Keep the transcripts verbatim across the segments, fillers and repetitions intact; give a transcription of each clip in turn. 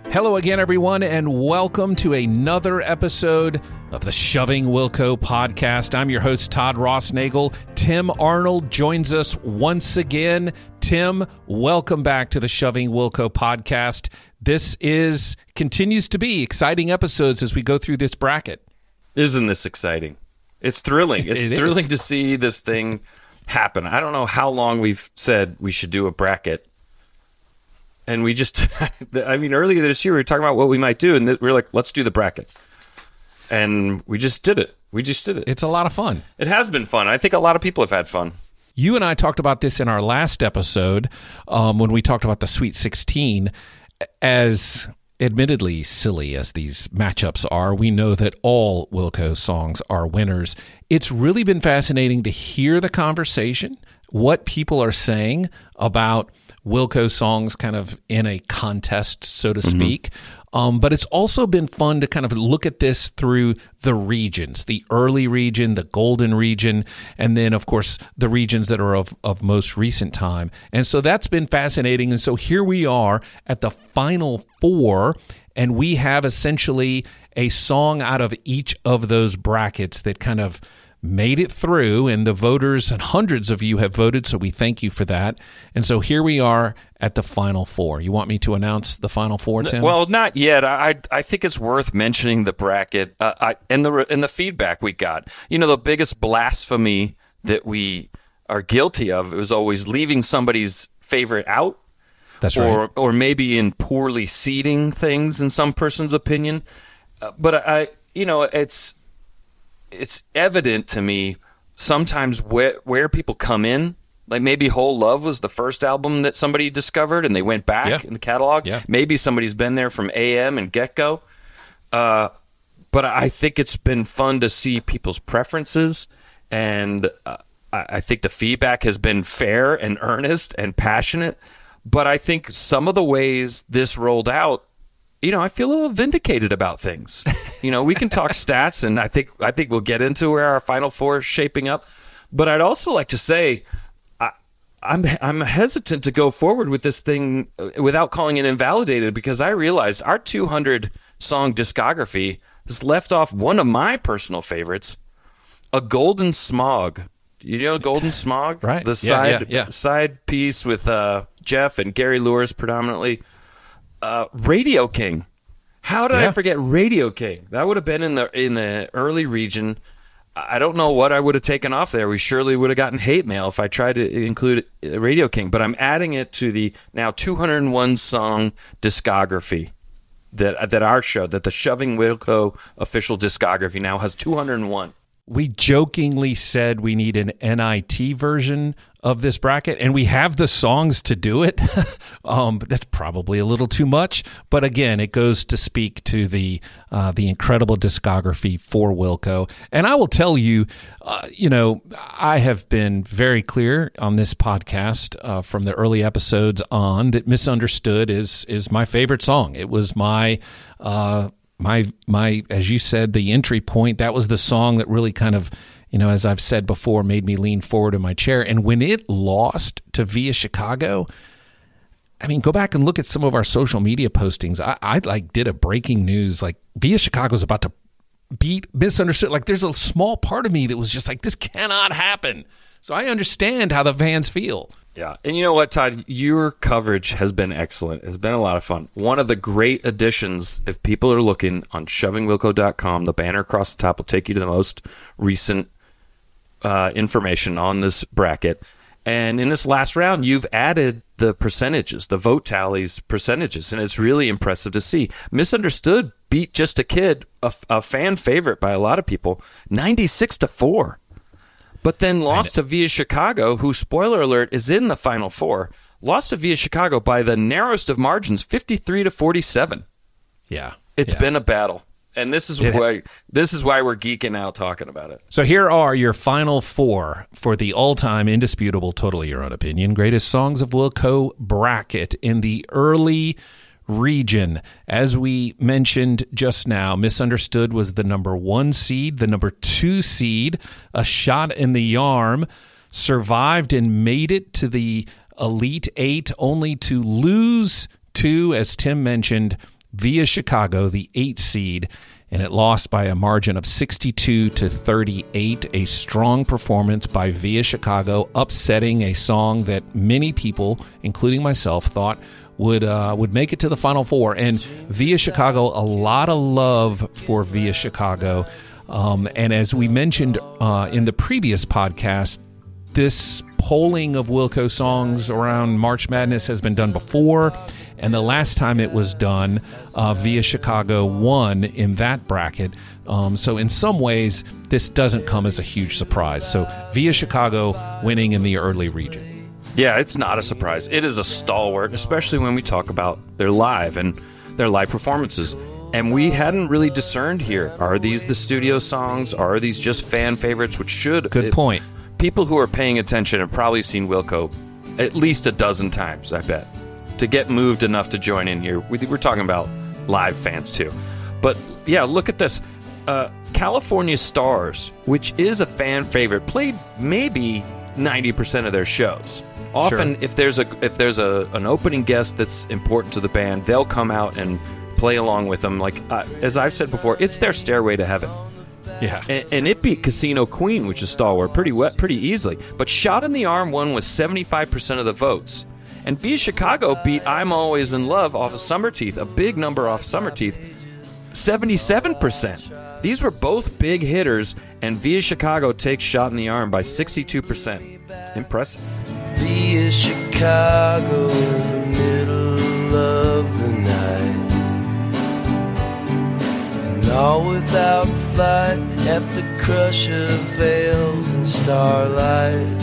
Hello again, everyone, and welcome to another episode of the Shoving Wilco podcast. I'm your host, Todd Ross-Nagel. Tim Arnold joins us once again. Tim, welcome back to the Shoving Wilco podcast. This is, continues to be exciting episodes as we go through this bracket. Isn't this exciting? It's thrilling. It's It thrilling is. to see this thing happen. I don't know how long we've said we should do a bracket. And we just, I mean, earlier this year we were talking about what we might do, and we were like, let's do the bracket. And we just did it. We just did it. It's a lot of fun. It has been fun. I think a lot of people have had fun. You and I talked about this in our last episode um, when we talked about the Sweet sixteen. As admittedly silly as these matchups are, we know that all Wilco songs are winners. It's really been fascinating to hear the conversation, what people are saying about Wilco songs kind of in a contest, so to speak. Mm-hmm. Um, but it's also been fun to kind of look at this through the regions, the early region, the golden region, and then, of course, the regions that are of, of most recent time. And so that's been fascinating. And so here we are at the final four, and we have essentially a song out of each of those brackets that kind of made it through, and the voters, and hundreds of you have voted, so we thank you for that. And so here we are at the final four. You want me to announce the final four, Tim? Well, not yet. I I think it's worth mentioning the bracket uh, I, and the and the feedback we got. You know, the biggest blasphemy that we are guilty of is always leaving somebody's favorite out. That's or, right. Or maybe in poorly seeding things in some person's opinion. Uh, but I, you know, it's it's evident to me sometimes where where people come in. Like maybe Whole Love was the first album that somebody discovered and they went back yeah. in the catalog. Yeah. Maybe somebody's been there from A M and get-go. Uh, but I think it's been fun to see people's preferences, and uh, I I think the feedback has been fair and earnest and passionate. But I think some of the ways this rolled out, you know, I feel a little vindicated about things. You know, we can talk stats, and I think I think we'll get into where our Final Four is shaping up. But I'd also like to say, I, I'm I'm hesitant to go forward with this thing without calling it invalidated, because I realized our two hundred song discography has left off one of my personal favorites, A Golden Smog. You know Golden Smog? Right. The Yeah, side yeah, yeah. side piece with uh, Jeff and Gary Lewis predominantly. Uh, Radio King. How did Yeah. I forget Radio King? That would have been in the in the early region. I don't know what I would have taken off there. We surely would have gotten hate mail if I tried to include Radio King. But I'm adding it to the now two hundred one song discography that that our show, that the Shoving Wilco official discography now has two hundred one. We jokingly said we need an N I T version of this bracket, and we have the songs to do it. um, but that's probably a little too much. But again, it goes to speak to the uh, the incredible discography for Wilco. And I will tell you, uh, you know, I have been very clear on this podcast uh, from the early episodes on that Misunderstood is is my favorite song. It was my uh, my my as you said, the entry point. That was the song that really kind of, you know, as I've said before, made me lean forward in my chair. And when it lost to Via Chicago, I mean, go back and look at some of our social media postings. I, I like did a breaking news, like Via Chicago's about to beat Misunderstood. Like there's a small part of me that was just like, this cannot happen. So I understand how the fans feel. Yeah. And you know what, Todd? Your coverage has been excellent. It's been a lot of fun. One of the great additions, if people are looking on shoving wilco dot com, the banner across the top will take you to the most recent uh, information on this bracket. And in this last round, you've added the percentages, the vote tallies percentages, and it's really impressive to see. Misunderstood beat Just a Kid, a, a fan favorite by a lot of people, ninety-six to four. But then lost to Via Chicago, who, spoiler alert, is in the Final Four. Lost to Via Chicago by the narrowest of margins, fifty-three to forty-seven. Yeah. It's yeah. been a battle. And this is It- why this is why we're geeking out talking about it. So here are your final four for the all-time indisputable, totally your own opinion, greatest songs of Wilco bracket in the early region. As we mentioned just now, Misunderstood was the number one seed. The number two seed, A Shot in the Arm, survived and made it to the Elite Eight, only to lose to, as Tim mentioned, Via Chicago, the eight seed, and it lost by a margin of sixty-two to thirty-eight. A strong performance by Via Chicago, upsetting a song that many people, including myself, thought would uh, would make it to the Final Four. And Via Chicago, a lot of love for Via Chicago. Um, and as we mentioned uh, in the previous podcast, this polling of Wilco songs around March Madness has been done before, and the last time it was done, uh, Via Chicago won in that bracket. Um, so in some ways, this doesn't come as a huge surprise. So Via Chicago winning in the early region. Yeah, it's not a surprise. It is a stalwart, especially when we talk about their live and their live performances. And we hadn't really discerned here. Are these the studio songs? Are these just fan favorites, which should... Good it, point. People who are paying attention have probably seen Wilco at least a dozen times, I bet, to get moved enough to join in here. We're talking about live fans, too. But, yeah, look at this. Uh, California Stars, which is a fan favorite, played maybe ninety percent of their shows. Often, Sure. if there's a if there's a an opening guest that's important to the band, they'll come out and play along with them. Like uh, as I've said before, it's their stairway to heaven. Yeah. And, and it beat Casino Queen, which is stalwart, pretty wet, pretty easily. But Shot in the Arm won with seventy-five percent of the votes. And Via Chicago beat I'm Always in Love off of Summerteeth, a big number off Summerteeth, seventy-seven percent. These were both big hitters, and Via Chicago takes Shot in the Arm by sixty-two percent. Impressive. Via Chicago in the middle of the night, and all without flight at the crush of veils and starlight.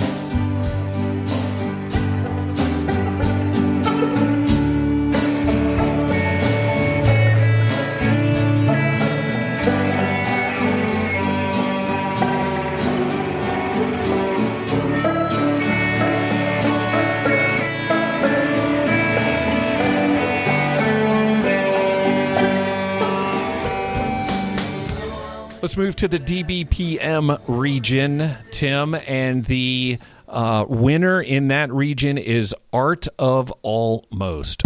Let's move to the D B P M region, Tim, and the uh, winner in that region is Art of Almost.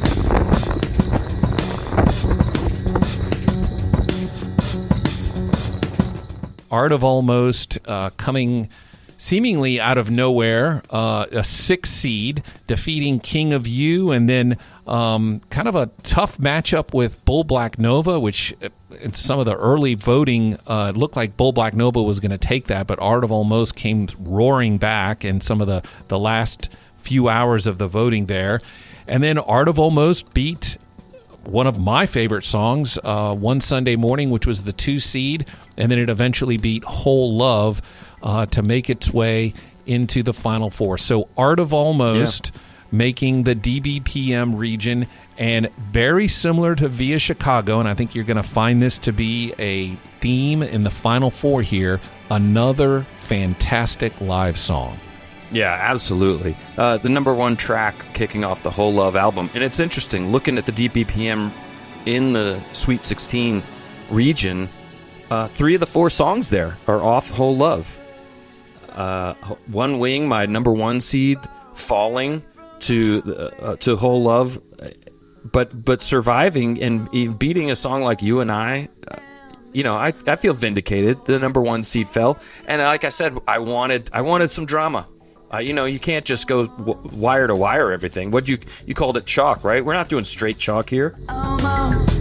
Art of Almost uh, coming seemingly out of nowhere, uh, a six seed, defeating King of You, and then um, kind of a tough matchup with Bull Black Nova, which uh, in some of the early voting uh, looked like Bull Black Nova was going to take that, but Art of Almost came roaring back in some of the, the last few hours of the voting there. And then Art of Almost beat one of my favorite songs, uh, One Sunday Morning, which was the two seed, and then it eventually beat Whole Love uh, to make its way into the Final Four. So Art of Almost yeah. making the D B P M region, and very similar to Via Chicago, and I think you're going to find this to be a theme in the Final Four here, another fantastic live song. Yeah, absolutely. Uh, the number one track kicking off the Whole Love album. And it's interesting, looking at the D B P M in the Sweet sixteen region, uh, three of the four songs there are off Whole Love. Uh, One Wing, my number one seed, falling to uh, to Whole Love, but but surviving and beating a song like You and I. Uh, You know, I I feel vindicated. The number one seed fell, and like I said, I wanted I wanted some drama. Uh, you know, you can't just go w- wire to wire everything. What you you called it chalk, right? We're not doing straight chalk here. Almost.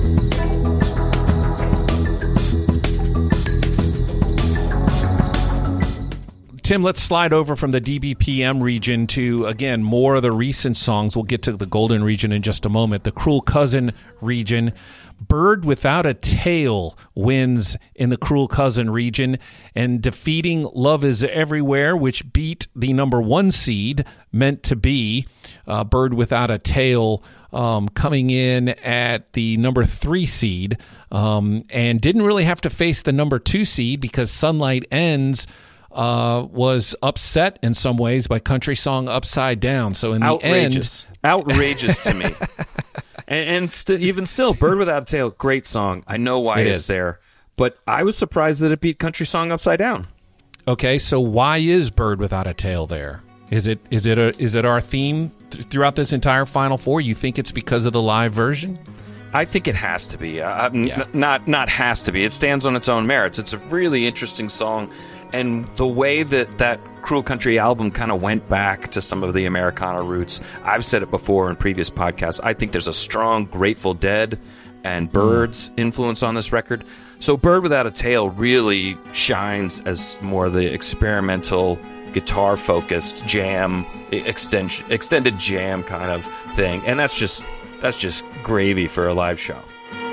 Tim, let's slide over from the D B P M region to, again, more of the recent songs. We'll get to the Golden region in just a moment. The Cruel Cousin region. Bird Without a Tail wins in the Cruel Cousin region, and defeating Love Is Everywhere, which beat the number one seed, Meant to Be. Uh, Bird Without a Tail um, coming in at the number three seed, um, and didn't really have to face the number two seed because Sunlight Ends uh, was upset in some ways by Country Song Upside Down. So in the outrageous, end, outrageous to me. And, and st- even still, Bird Without a Tail, great song. I know why it it's is. there, but I was surprised that it beat Country Song Upside Down. Okay, so why is Bird Without a Tail there? Is it is it a, is it our theme th- throughout this entire Final Four? You think it's because of the live version? I think it has to be. Uh, Yeah. n- not not has to be. It stands on its own merits. It's a really interesting song, and the way that that Cruel Country album kind of went back to some of the Americana roots. I've said it before in previous podcasts. I think there's a strong Grateful Dead and Byrds influence on this record. So Bird Without a Tail really shines as more of the experimental, guitar-focused jam, extension, extended jam kind of thing, and that's just that's just gravy for a live show.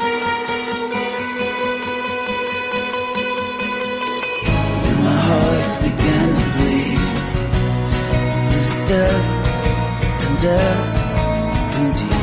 My heart began to bleed. It's death and death indeed.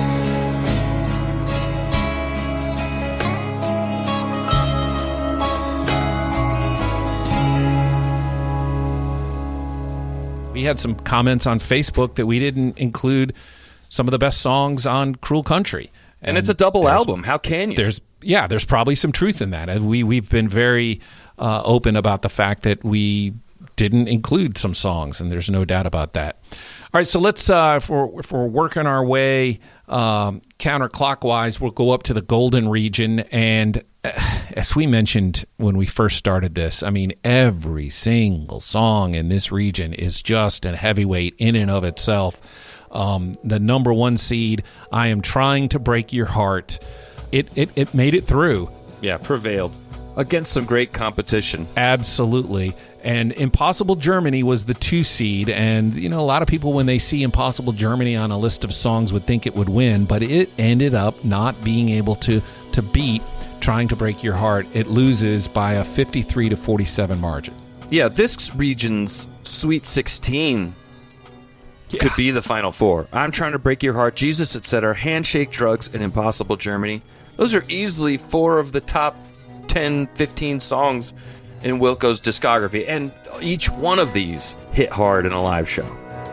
We had some comments on Facebook that we didn't include some of the best songs on Cruel Country. And, and it's a double there's- album. How can you? There's yeah, there's probably some truth in that. And we we've been very uh, open about the fact that we didn't include some songs, and there's no doubt about that. All right, so let's uh, if we're if we're working our way um, counterclockwise, we'll go up to the Golden Region, and uh, as we mentioned when we first started this, I mean, every single song in this region is just a heavyweight in and of itself. Um, the number one seed, I Am Trying to Break Your Heart. It, it it made it through. Yeah, prevailed against some great competition. Absolutely. And Impossible Germany was the two seed. And, you know, a lot of people, when they see Impossible Germany on a list of songs, would think it would win. But it ended up not being able to, to beat Trying to Break Your Heart. It loses by a fifty-three to forty-seven margin. Yeah, this region's Sweet sixteen Yeah. could be the Final Four. I'm Trying to Break Your Heart, Jesus, et cetera, Handshake, Drugs, and Impossible Germany. Those are easily four of the top ten, fifteen songs in Wilco's discography, and each one of these hit hard in a live show.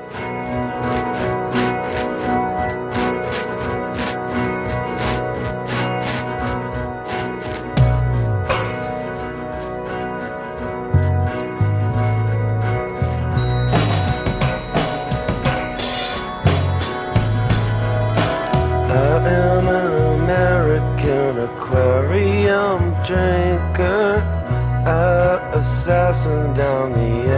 I am an American aquarium drinker, a assassin down the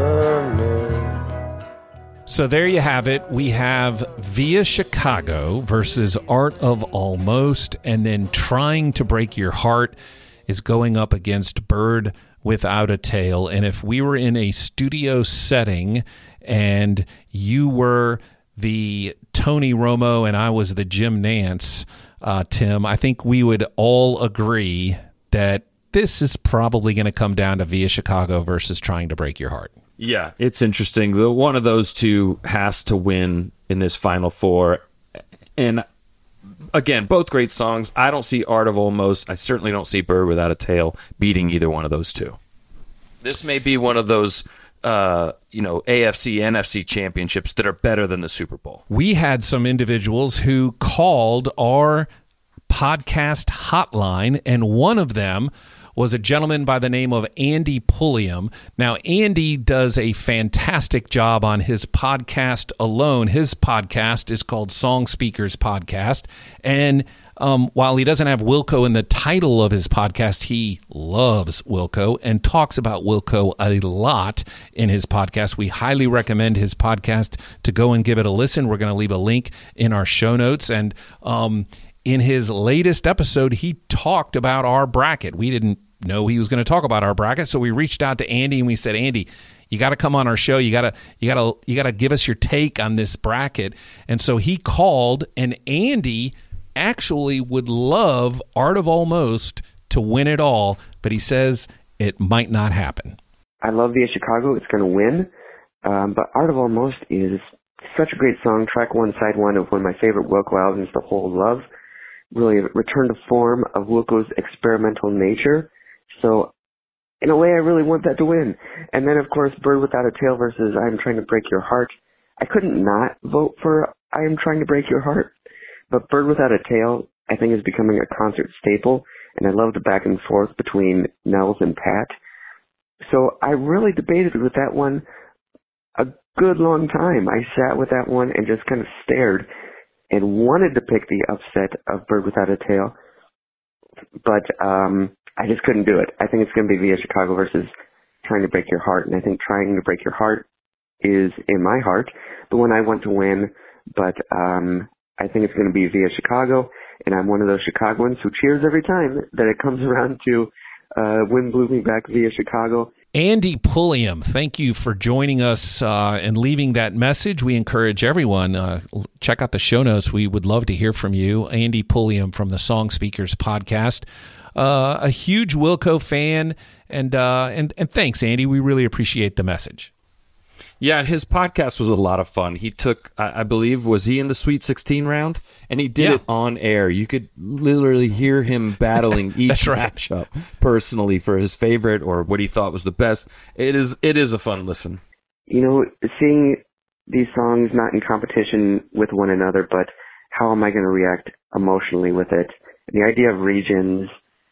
avenue. So there you have it. We have Via Chicago versus Art of Almost, and then Trying to Break Your Heart is going up against Bird Without a Tail. And if we were in a studio setting and you were the Tony Romo and I was the Jim Nance, uh, Tim, I think we would all agree that this is probably going to come down to Via Chicago versus Trying to Break Your Heart. Yeah, it's interesting. The one of those two has to win in this Final Four. And again, both great songs. I don't see Art of Almost. I certainly don't see Bird Without a Tail beating either one of those two. This may be one of those uh, you know, A F C, N F C championships that are better than the Super Bowl. We had some individuals who called our podcast hotline, and one of them was a gentleman by the name of Andy Pulliam. Now, Andy does a fantastic job on his podcast alone. His podcast is called Song Speakers Podcast, and um, while he doesn't have Wilco in the title of his podcast, he loves Wilco and talks about Wilco a lot in his podcast. We highly recommend his podcast to go and give it a listen. We're going to leave a link in our show notes, and um, in his latest episode, he talked about our bracket. We didn't know he was going to talk about our bracket, so we reached out to Andy and we said, Andy, you got to come on our show. You got to you got to you got to give us your take on this bracket. And so he called, and Andy actually would love Art of Almost to win it all, but he says it might not happen. I love Via Chicago. It's going to win. Um, but Art of Almost is such a great song. Track one, side one of one of my favorite Wilco albums, The Whole Love. Really a return to form of Wilco's experimental nature. So in a way, I really want that to win. And then, of course, Bird Without a Tail versus I Am Trying to Break Your Heart. I couldn't not vote for I Am Trying to Break Your Heart. But Bird Without a Tail, I think, is becoming a concert staple. And I love the back and forth between Nels and Pat. So I really debated with that one a good long time. I sat with that one and just kind of stared. and wanted to pick the upset of Bird Without a Tail, but um, I just couldn't do it. I think it's going to be Via Chicago versus Trying to Break Your Heart, and I think Trying to Break Your Heart is, in my heart, the one I want to win, but um, I think it's going to be Via Chicago, and I'm one of those Chicagoans who cheers every time that it comes around to uh, Wind Blew Me Back Via Chicago. Andy Pulliam, thank you for joining us uh, and leaving that message. We encourage everyone, uh, check out the show notes. We would love to hear from you. Andy Pulliam from the Song Speakers podcast, uh, a huge Wilco fan, and, uh, and and thanks, Andy. We really appreciate the message. Yeah, and his podcast was a lot of fun. He took, I, I believe, was he in the Sweet sixteen round? And he did yeah. it on air. You could literally hear him battling each right. matchup personally for his favorite or what he thought was the best. It is it is a fun listen. You know, seeing these songs not in competition with one another, but how am I going to react emotionally with it? And the idea of regions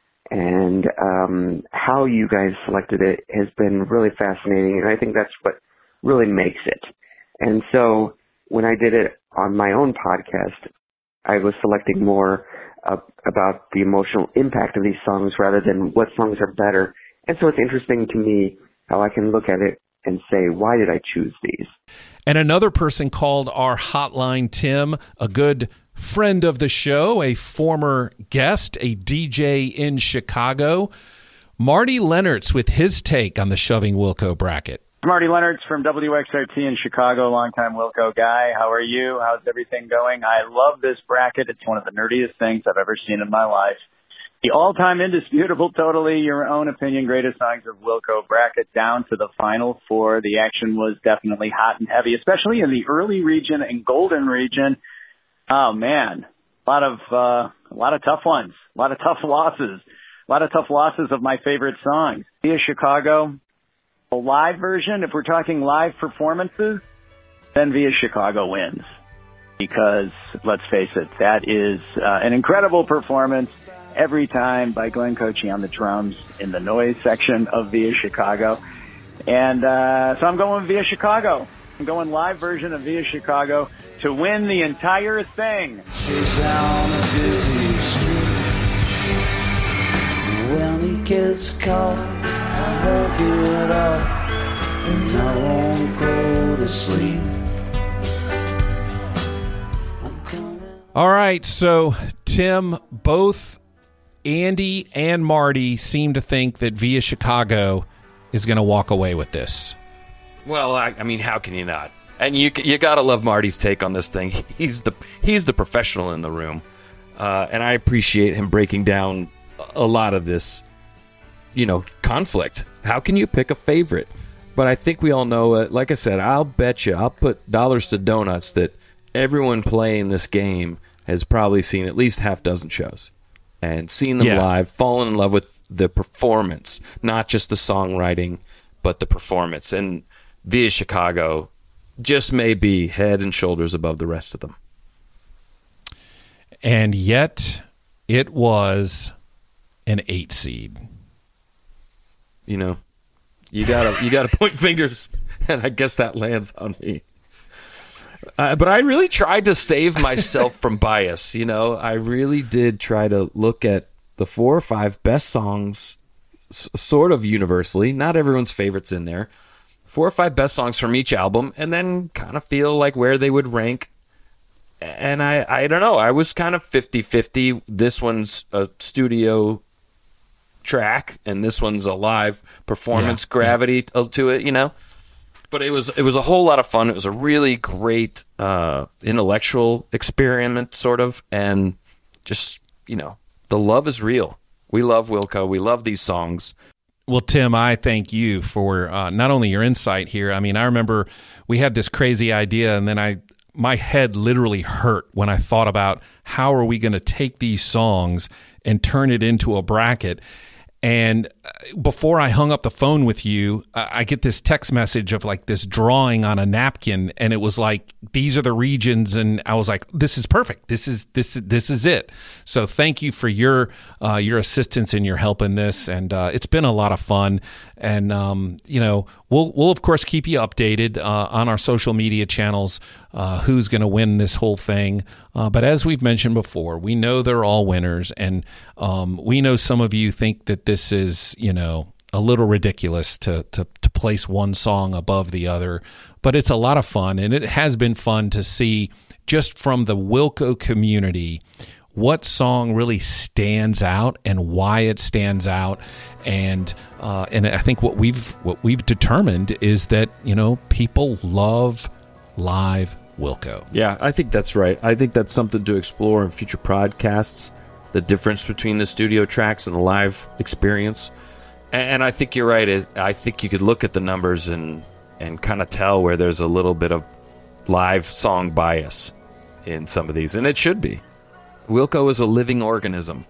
and um, how you guys selected it has been really fascinating, and I think that's what really makes it. And so when I did it on my own podcast, I was selecting more uh, about the emotional impact of these songs rather than what songs are better. And so it's interesting to me how I can look at it and say, why did I choose these? And another person called our hotline, Tim, a good friend of the show, a former guest, a D J in Chicago, Marty Lennertz with his take on the Shoving Wilco bracket. Marty Lennertz from W X R T in Chicago, longtime Wilco guy. How are you? How's everything going? I love this bracket. It's one of the nerdiest things I've ever seen in my life. The all-time indisputable, totally your own opinion, greatest songs of Wilco bracket down to the final four. The action was definitely hot and heavy, especially in the early region and golden region. Oh man, a lot of uh, a lot of tough ones, a lot of tough losses, a lot of tough losses of my favorite songs. Via Chicago. A live version, if we're talking live performances, then Via Chicago wins. Because, let's face it, that is uh, an incredible performance every time by Glenn Kochi on the drums in the noise section of Via Chicago. And uh, so I'm going Via Chicago. I'm going live version of Via Chicago to win the entire thing. She's down a busy street. When he gets caught, I won't get up, and I won't go to sleep. All right, so Tim, both Andy and Marty seem to think that Via Chicago is going to walk away with this. Well, I, I mean, how can you not? And you you got to love Marty's take on this thing. He's the he's the professional in the room, uh, and I appreciate him breaking down a lot of this, you know, conflict. How can you pick a favorite? But I think we all know, uh, like I said, I'll bet you, I'll put dollars to donuts that everyone playing this game has probably seen at least half dozen shows and seen them yeah. live, fallen in love with the performance, not just the songwriting, but the performance. And Via Chicago just may be head and shoulders above the rest of them. And yet it was an eight seed. You know, you gotta you gotta point fingers, and I guess that lands on me. Uh, but I really tried to save myself from bias. You know, I really did try to look at the four or five best songs, s- sort of universally. Not everyone's favorites in there. Four or five best songs from each album, and then kind of feel like where they would rank. And I, I don't know. I was kind of fifty-fifty. This one's a studio track, and this one's a live performance yeah, gravity yeah. to it, you know. But it was it was a whole lot of fun. It was a really great uh, intellectual experiment, sort of, and just, you know, the love is real. We love Wilco. We love these songs. Well, Tim, I thank you for uh, not only your insight here. I mean, I remember we had this crazy idea, and then I my head literally hurt when I thought about how are we going to take these songs and turn it into a bracket. And before I hung up the phone with you, I get this text message of like this drawing on a napkin, and it was like, these are the regions. And I was like, this is perfect. This is, this, this is it. So thank you for your, uh, your assistance and your help in this. And, uh, it's been a lot of fun. And, um, you know, we'll, we'll of course keep you updated, uh, on our social media channels, uh, who's going to win this whole thing. Uh, but as we've mentioned before, we know they're all winners, and um, we know some of you think that this is, you know, a little ridiculous to, to to place one song above the other, but it's a lot of fun, and it has been fun to see just from the Wilco community what song really stands out and why it stands out. And uh, and I think what we've what we've determined is that, you know, people love live Wilco. Yeah, I think that's right. I think that's something to explore in future podcasts, the difference between the studio tracks and the live experience. And I think you're right. I think you could look at the numbers and, and kind of tell where there's a little bit of live song bias in some of these, and it should be. Wilco is a living organism.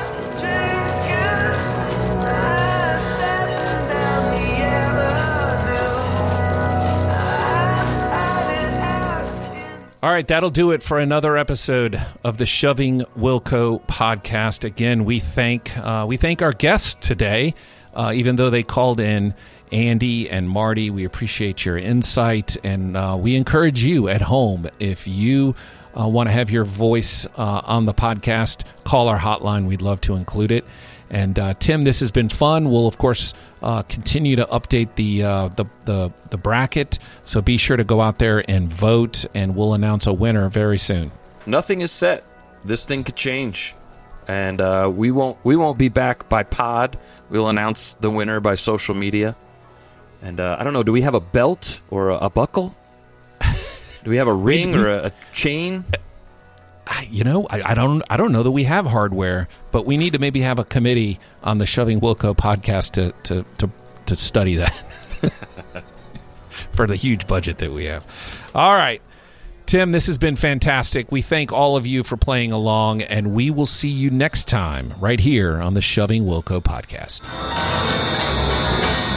All right, that'll do it for another episode of the Shoving Wilco podcast. Again, we thank uh, we thank our guests today, uh, even though they called in, Andy and Marty. We appreciate your insight, and uh, we encourage you at home, if you uh, want to have your voice uh, on the podcast, call our hotline. We'd love to include it. And uh, Tim, this has been fun. We'll of course uh, continue to update the, uh, the the the bracket. So be sure to go out there and vote, and we'll announce a winner very soon. Nothing is set. This thing could change, and uh, we won't we won't be back by pod. We'll announce the winner by social media. And uh, I don't know. Do we have a belt or a, a buckle? Do we have a ring or a, a chain? You know, I, I don't. I don't know that we have hardware, but we need to maybe have a committee on the Shoving Wilco podcast to to to, to study that for the huge budget that we have. All right, Tim, this has been fantastic. We thank all of you for playing along, and we will see you next time right here on the Shoving Wilco podcast.